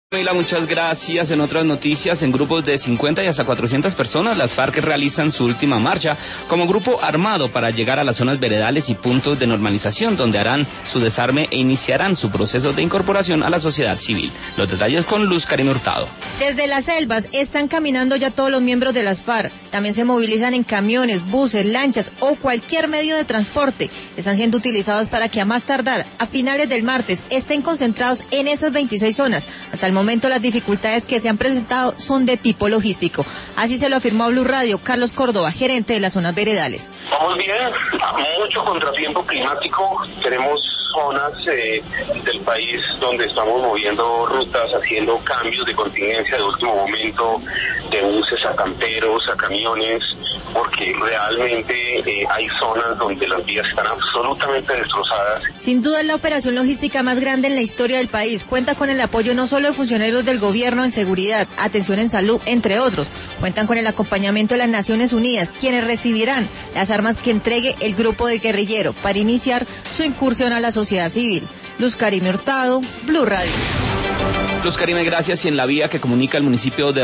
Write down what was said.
Camila, muchas gracias. En otras noticias, en grupos de 50 y hasta 400 personas, las FARC realizan su última marcha como grupo armado para llegar a las zonas veredales y puntos de normalización, donde harán su desarme e iniciarán su proceso de incorporación a la sociedad civil. Los detalles con Luz Karim Hurtado. Desde las selvas están caminando ya todos los miembros de las FARC. También se movilizan en camiones, buses, lanchas o cualquier medio de transporte. Están siendo utilizados para que a más tardar, a finales del martes, estén concentrados en esas 26 zonas. Hasta el momento las dificultades que se han presentado son de tipo logístico. Así se lo afirmó a Blue Radio Carlos Córdoba, gerente de las zonas veredales. Vamos bien, mucho contratiempo climático. Tenemos zonas del país donde estamos moviendo rutas, haciendo cambios de contingencia de último momento, de buses a camperos, a camiones, porque realmente hay zonas donde las vías están absolutamente destrozadas. Sin duda es la operación logística más grande en la historia del país. Cuenta con el apoyo no solo de funcionarios del gobierno en seguridad, atención en salud, entre otros. Cuentan con el acompañamiento de las Naciones Unidas, quienes recibirán las armas que entregue el grupo de guerrillero para iniciar su incursión a la sociedad civil. Luz Karim Hurtado, Blue Radio. Luz Karim, gracias. Y en la vía que comunica el municipio de